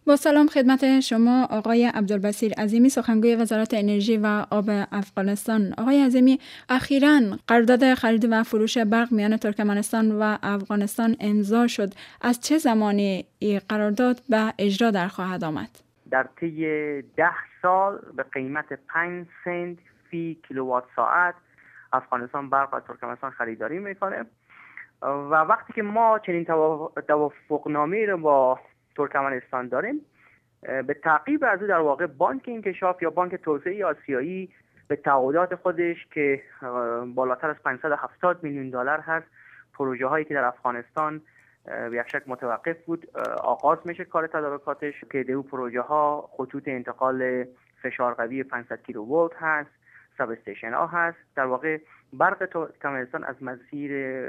با سلام خدمت شما آقای عبدالبصیر عظیمی، سخنگوی وزارت انرژی و آب افغانستان. آقای عظیمی، اخیراً قرارداد خرید و فروش برق میان ترکمنستان و افغانستان امضا شد. از چه زمانی این قرارداد به اجرا در خواهد آمد؟ در طی 10 سال به قیمت 5 سنت فی کیلووات ساعت افغانستان برق از ترکمنستان خریداری میکنه و وقتی که ما چنین توافقنامه‌ای رو با ترکمنستان داریم، به تعقیب از او در واقع بانک انکشاف یا بانک توسعه آسیایی به تعهدات خودش که بالاتر از 570 میلیون دلار هست، پروژه هایی که در افغانستان به یک شکل متوقف بود آغاز میشه کار تدارکاتش، که در پروژه ها خطوط انتقال فشار قوی 500 کیلوولت هست، ساب استیشن ها هست. در واقع برق ترکمنستان از مسیر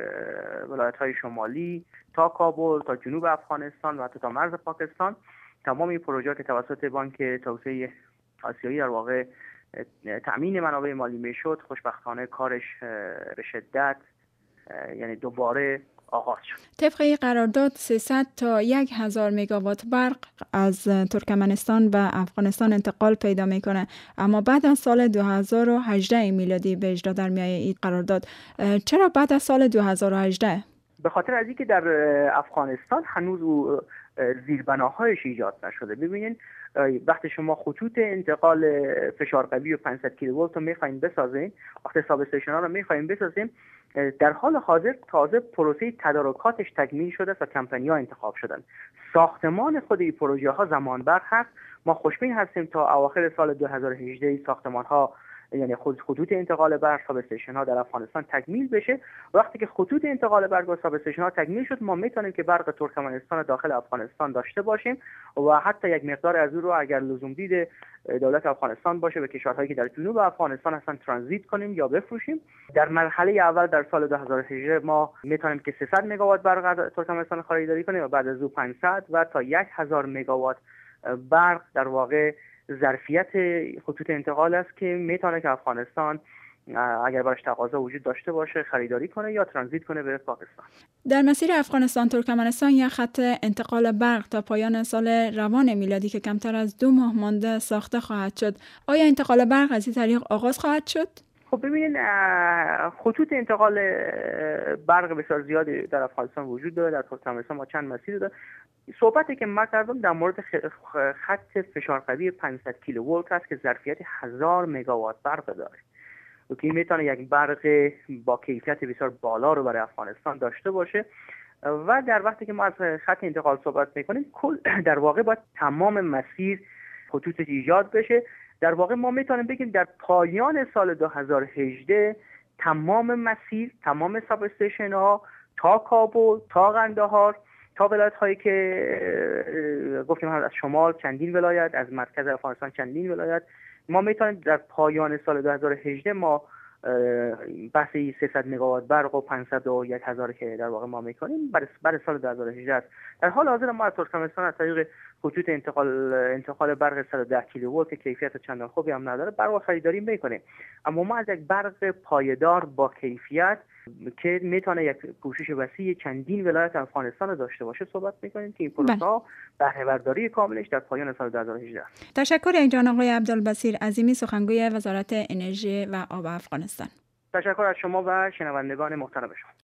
ولایت های شمالی تا کابل تا جنوب افغانستان و حتی تا مرز پاکستان، تمام این پروژه که توسط بانک توسعه آسیایی در واقع تأمین منابع مالی میشد، خوشبختانه کارش به شدت یعنی دوباره آغاز شد. طبق این قرارداد 300 تا 1000 مگاوات برق از ترکمنستان به افغانستان انتقال پیدا میکنه، اما بعد از سال 2018 میلادی به اجرا در میایه این قرارداد. چرا بعد از سال 2018؟ به خاطر از اینکه در افغانستان هنوز زیربناهایش ایجاد نشده. ببینید وقتی شما خطوط انتقال فشار قوی و 500 کیلوولت رو میخواین بسازین، وقتی ساب استیشن ها رو میخواین بسازین، در حال حاضر تازه پروسه تدارکاتش تکمیل شده است و کمپانی ها انتخاب شدن. ساختمان خود این پروژه ها زمان بر هست. ما خوشبین هستیم تا اواخر سال 2018 ساختمان ها، یعنی خطوط انتقال برق، ساب استیشن ها در افغانستان تکمیل بشه. وقتی که خطوط انتقال برق و ساب استیشن ها تکمیل شد، ما میتونیم که برق ترکمنستان داخل افغانستان داشته باشیم و حتی یک مقدار از او رو اگر لزوم دید دولت افغانستان باشه به کشورهایی که در جنوب افغانستان هستن ترانزیت کنیم یا بفروشیم. در مرحله اول در سال 2018 ما میتونیم که 300 مگاوات برق از ترکمنستان خریداری کنیم و بعد از او 500 و تا 1000 مگاوات برق در واقع ظرفیت خطوط انتقال است که میتونه که افغانستان اگر براش تقاضا وجود داشته باشه خریداری کنه یا ترانزیت کنه به پاکستان. در مسیر افغانستان ترکمنستان یک خط انتقال برق تا پایان سال روان میلادی که کمتر از 2 ماه مانده ساخته خواهد شد. آیا انتقال برق از این طریق آغاز خواهد شد؟ خب ببینید خطوط انتقال برق بسیار زیادی در افغانستان وجود داره. در ترکمنستان ما چند مسیر داره. صحبتی که من کردم در مورد خط فشار قوی 500 کیلوولت است که ظرفیت 1000 مگاوات برق داره و که میتونه یک برق با کیفیت بسیار بالا رو برای افغانستان داشته باشه. و در وقتی که ما از خط انتقال صحبت میکنیم، کل در واقع باید تمام مسیر خطوط ایجاد بشه. در واقع ما میتونیم بگیم در پایان سال 2018 تمام مسیر، تمام ساب استیشن ها تا کابل، تا قندهار، تا ولایت هایی که گفتیم از شمال چندین ولایت، از مرکز افغانستان چندین ولایت، ما میتونیم در پایان سال 2018 ما بحث 300 مگاوات برق و 500 و 1000 که در واقع ما میکنیم برای سال 2018 است. در حال حاضر ما از ترکمنستان از طریق خطوط انتقال برق 110 کیلوولت که کیفیت چندان خوبی هم نداره برق خریداری میکنیم، اما ما از یک برق پایدار با کیفیت که میتونه یک پوشش وسیع چندین ولایت افغانستان داشته باشه صحبت میکنیم که این پروژه بهره برداری کاملش در پایان سال 2018. تشکر یک جان آقای عبدالبصیر عظیمی، سخنگوی وزارت انرژی و آب افغانستان. تشکر از شما و شنوندگان محترم شما.